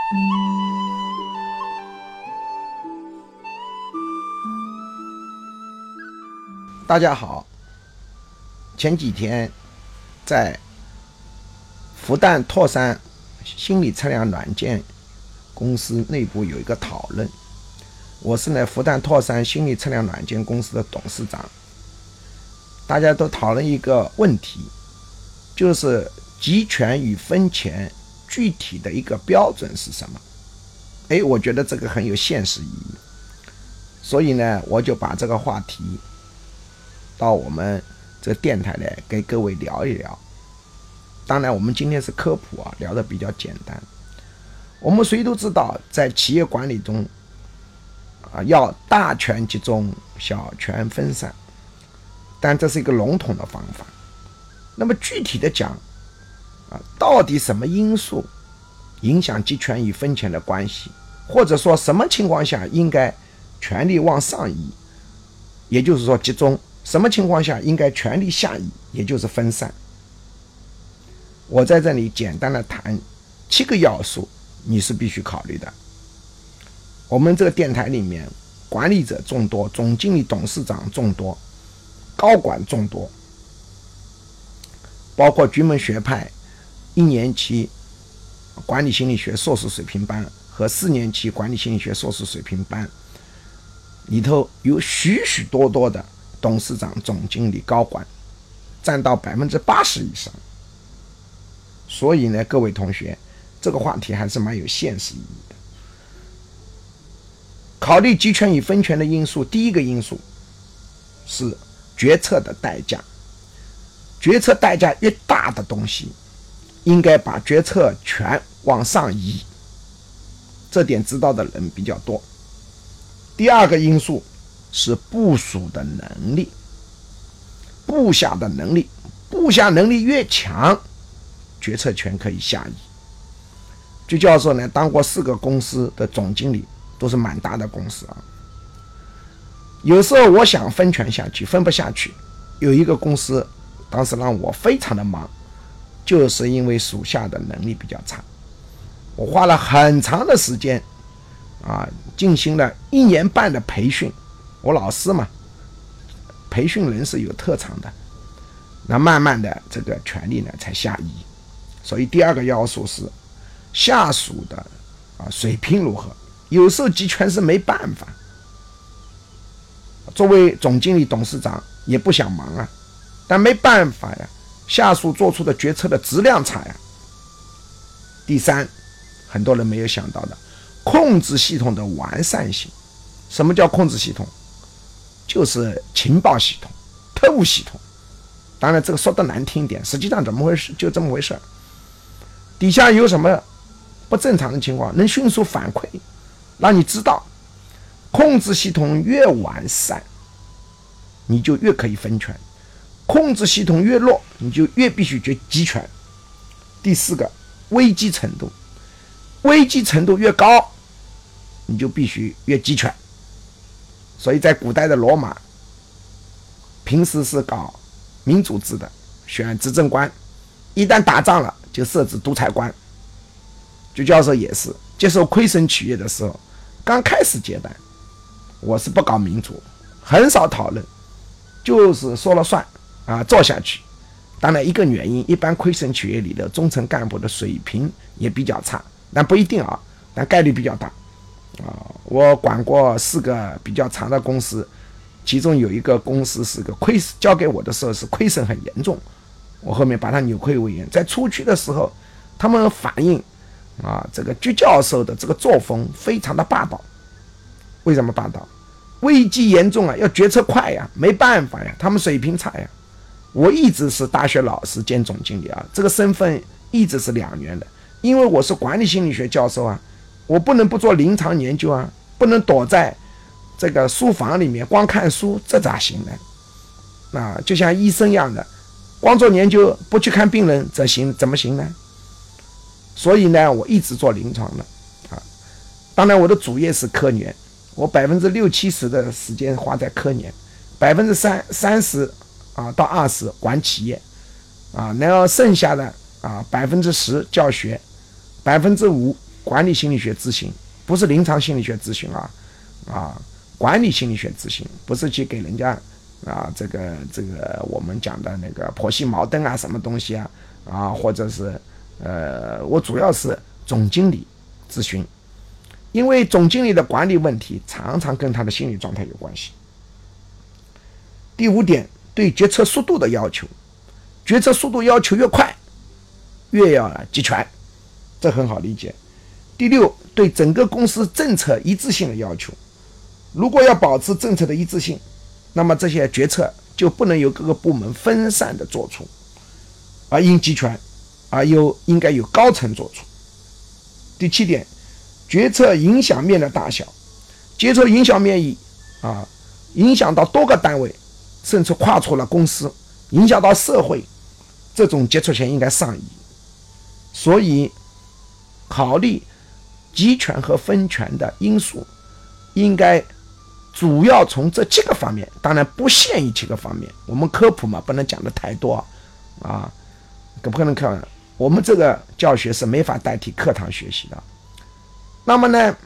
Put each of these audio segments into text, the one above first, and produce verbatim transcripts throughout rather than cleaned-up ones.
大家好，前几天在复旦拓山心理测量软件公司内部有一个讨论，我是呢复旦拓山心理测量软件公司的董事长，大家都讨论一个问题，就是集权与分权具体的一个标准是什么？哎，我觉得这个很有现实意义，所以呢，我就把这个话题到我们这个电台呢，给各位聊一聊。当然，我们今天是科普啊，聊得比较简单。我们谁都知道，在企业管理中，啊，要大权集中，小权分散，但这是一个笼统的方法。那么具体的讲，啊，到底什么因素影响集权与分权的关系，或者说什么情况下应该权力往上移，也就是说集中，什么情况下应该权力下移，也就是分散。我在这里简单的谈七个要素，你是必须考虑的。我们这个电台里面管理者众多，总经理董事长众多，高管众多，包括局门学派一年期管理心理学硕士水平班和四年期管理心理学硕士水平班里头有许许多多的董事长、总经理、高管，占到百分之八十以上。所以呢，各位同学，这个话题还是蛮有现实意义的。考虑集权与分权的因素，第一个因素是决策的代价。决策代价越大的东西，应该把决策权往上移，这点知道的人比较多。第二个因素是部署的能力，部下的能力，部下能力越强，决策权可以下移。据教授呢，当过四个公司的总经理，都是蛮大的公司啊。有时候我想分权下去，分不下去。有一个公司当时让我非常的忙，就是因为属下的能力比较差。我花了很长的时间啊，进行了一年半的培训。我老师嘛，培训人是有特长的。那慢慢的这个权力呢才下移。所以第二个要素是下属的啊水平如何。有时候集权是没办法，作为总经理董事长也不想忙啊，但没办法呀，下属做出的决策的质量差呀。第三，很多人没有想到的，控制系统的完善性。什么叫控制系统？就是情报系统、特务系统。当然这个说的难听一点，实际上怎么回事？就这么回事。底下有什么不正常的情况，能迅速反馈，让你知道。控制系统越完善，你就越可以分权；控制系统越弱，你就越必须集权。第四个，危机程度，危机程度越高，你就必须越集权。所以在古代的罗马，平时是搞民主制的，选执政官，一旦打仗了就设置独裁官。据教授也是接受亏损企业的时候，刚开始接单，我是不搞民主，很少讨论，就是说了算啊，做下去。当然一个原因，一般亏损企业里的中层干部的水平也比较差，但不一定啊，但概率比较大啊。我管过四个比较长的公司，其中有一个公司是个亏，交给我的时候是亏损很严重，我后面把它扭亏为盈。在出去的时候，他们反映啊，这个居教授的这个作风非常的霸道。为什么霸道？危机严重啊，要决策快呀，没办法呀，他们水平差呀。我一直是大学老师兼总经理啊，这个身份一直是两元的，因为我是管理心理学教授啊，我不能不做临床研究啊，不能躲在这个书房里面光看书，这咋行呢？啊，就像医生一样的，光做研究不去看病人，这行怎么行呢？所以呢，我一直做临床的啊。当然，我的主业是科研，我百分之六七十的时间花在科研，百分之三三十啊到二十管企业啊，然后剩下的啊百分之十教学，百分之五管理心理学咨询，不是临床心理学咨询啊，啊，管理心理学咨询，不是去给人家啊这个这个我们讲的那个婆媳矛盾啊什么东西啊啊，或者是呃，我主要是总经理咨询，因为总经理的管理问题常常跟他的心理状态有关系。第五点，对决策速度的要求，决策速度要求越快，越要集权，这很好理解。第六，对整个公司政策一致性的要求，如果要保持政策的一致性，那么这些决策就不能由各个部门分散的做出，而应集权，而又应该由高层做出。第七点，决策影响面的大小，决策影响面一啊，影响到多个单位，甚至跨出了公司，影响到社会，这种决策权应该上移。所以考虑集权和分权的因素，应该主要从这几个方面，当然不限于几个方面，我们科普嘛，不能讲的太多啊，不可能看，我们这个教学是没法代替课堂学习的。那么呢，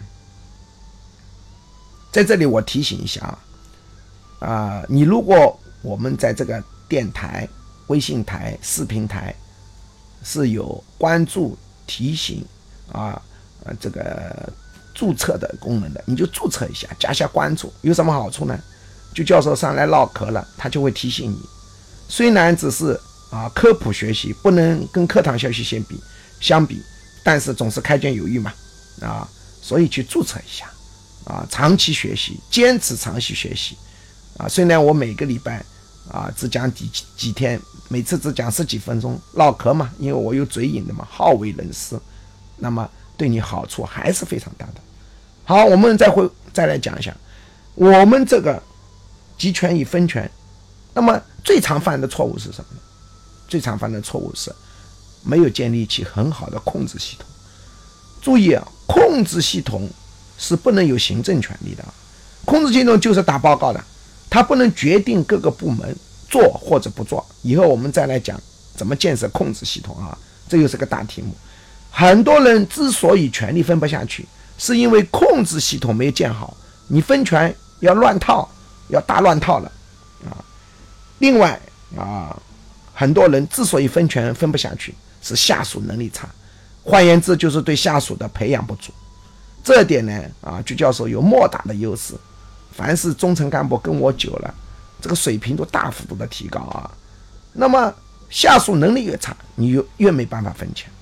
在这里我提醒一下啊，啊，你如果我们在这个电台、微信台、视频台是有关注、提醒啊，呃，这个注册的功能的，你就注册一下，加下关注，有什么好处呢？就教授上来唠嗑了，他就会提醒你。虽然只是啊科普学习，不能跟课堂学习相比相比，但是总是开卷有益嘛，啊，所以去注册一下，啊，长期学习，坚持长期学习，啊，虽然我每个礼拜啊只讲几几天，每次只讲十几分钟唠嗑嘛，因为我有嘴瘾的嘛，好为人师，那么对你好处还是非常大的。好，我们再会再来讲一下，我们这个集权与分权，那么最常犯的错误是什么呢？最常犯的错误是没有建立起很好的控制系统。注意啊，控制系统是不能有行政权力的，控制系统就是打报告的，它不能决定各个部门做或者不做。以后我们再来讲怎么建设控制系统啊，这又是个大题目。很多人之所以权力分不下去，是因为控制系统没有建好，你分权要乱套，要大乱套了啊。另外啊，很多人之所以分权分不下去，是下属能力差，换言之就是对下属的培养不足。这点呢啊，鞠教授有莫大的优势，凡是中层干部跟我久了，这个水平都大幅度的提高啊。那么下属能力越差，你越越没办法分权。